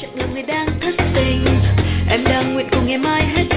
chợt ngập người đang thất tình. Em đang nguyện cùng ngày mai hết